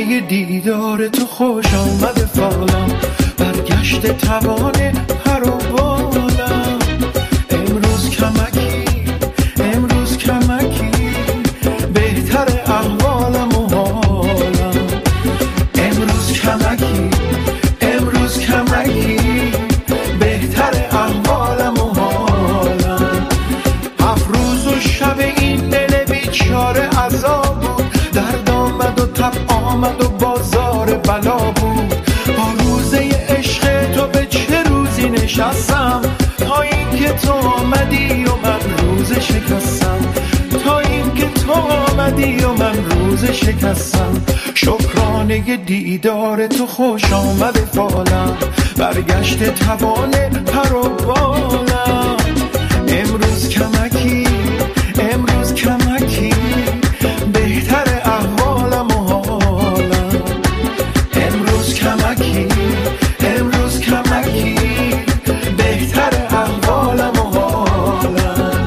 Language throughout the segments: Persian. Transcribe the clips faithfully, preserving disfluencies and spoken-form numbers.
شکرانه دیدار تو خوش آمد فالم، برگشت توان پر و بالم. امروز کمکی امروز کمکی بهتر احوالم و حالم. امروز کمکی امروز کمکی بهتر احوالم و حالم. هفت روز و شب این دل بیچاره عذاب بود، درد آمد و تب آمد و بازار بلا بود. با روزه عشق تو به چه روزی نشستم، تا این که تو آمدی و من روز شکستم. تا این که تو آمدی و من روز شکستم. شکرانه دیدار تو خوش آمد فالم، برگشت توان پر و بالم. امروز کمکی امروز کمکی بهتر احوالم و حالم. امروز کمکی امروز کمکی بهتر احوالم و حالم.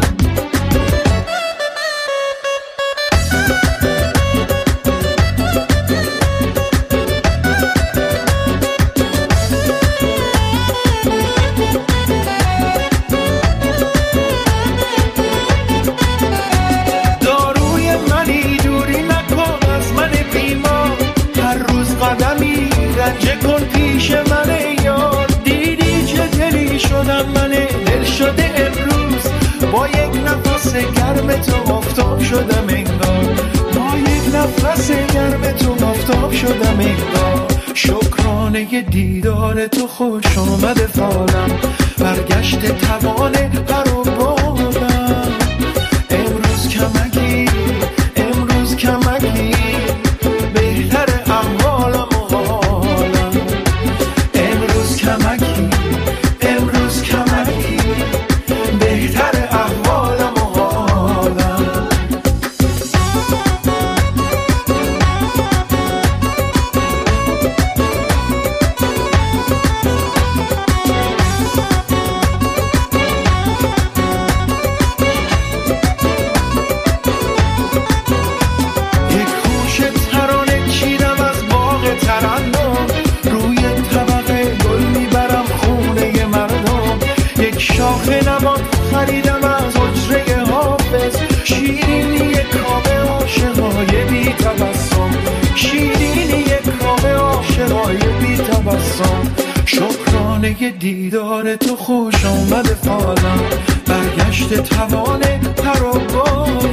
داروی منی دوری نکن از من بیمار، هر روز قدمی رنجه کن پیش من یار. دیدی چه دلی شدم من دل شده امروز، با یک نفس گرم تو آفتاب شدم انگار. با یک نفس گرم تو آفتاب شدم انگار. شکرانه دیدار تو خوش آمد فالم، برگشت توان پر و بالم. امروز کمکی امروز کمکی بهتر احوالم و حالم. امروز کمکی امروز کمکی بهتر احوالم و حالم. یک خوش ترانه چیدم از باغ ترنم، روی طبقه گل میبرم خونه مردم. یک شاخ نبات خریدم از حجره حافظ، شیرینی کام عاشقای بی تبسم. شیرینی کام عاشقای بی تبسم. شکرانه دیدار تو خوش آمد فالم، برگشت توان پر و بالم.